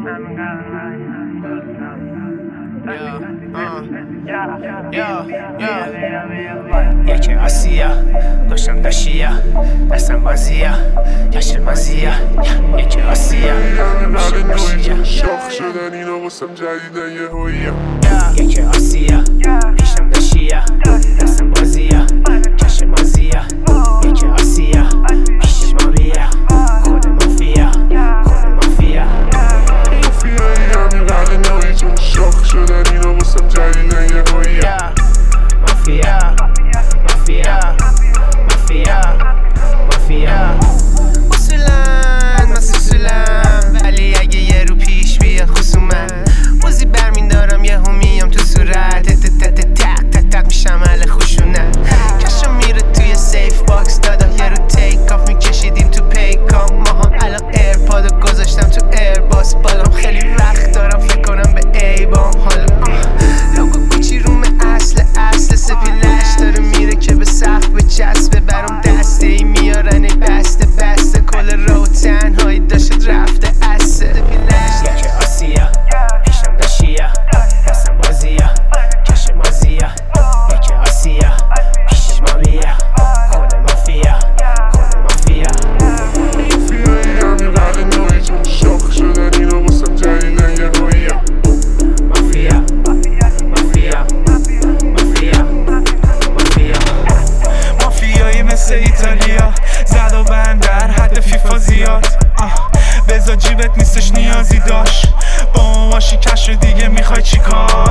یکی آسیا گوشم داشیا دستم بازیا کشت مازیا یکی آسیا گوشم داشیا شاخ شدن اینا واسم جدیدن یه هویه یکی آسیا پیشم داشیا دستم بازیا کشت مازیا یکی آسیا پیش ما بیا خود مافیا خود مافیا مافیایی همین قرن نوعی چون شاخ شدن اینا واسم جدیدن یه هویه مافیا مافیا مافیا مافیا اصولاً من سوسولم ولی اگه یه رو پیش بیاد خصومت موزی برمین دارم یه همیم تو صورت تک تک میشم اهل خشونت کشم میره توی سیف باکس دادا یه رو تیک آف میکشیدیم تو پیکام ما هم الان ایرپادو گذاشتم تو ایرباس بالام خیلی وقت دارم فکر کنم به ایبام حالا لوگو کوچی روم اصل سپیلش داره میره که به سقف بچسبه برام دسته ای میارن ای بسته کل رو تنهایی داشت رفته اسه یکی آسیا پیشم داشیا دستم بازیا کش مازیا یکی آسیا پیش ما بیا خود مافیا خود مافیا مافیایی همین قرن نوعی چون شاخ شدن اینا واسم جدیدن یه هویه مافیا مافیا مافیا مافیا مافیایی مثل ایتالیا زد و بند در حد فیفا زیاد بذار جیبت نیستش نیازی داشت با ما باشی کش دیگه میخوای چیکار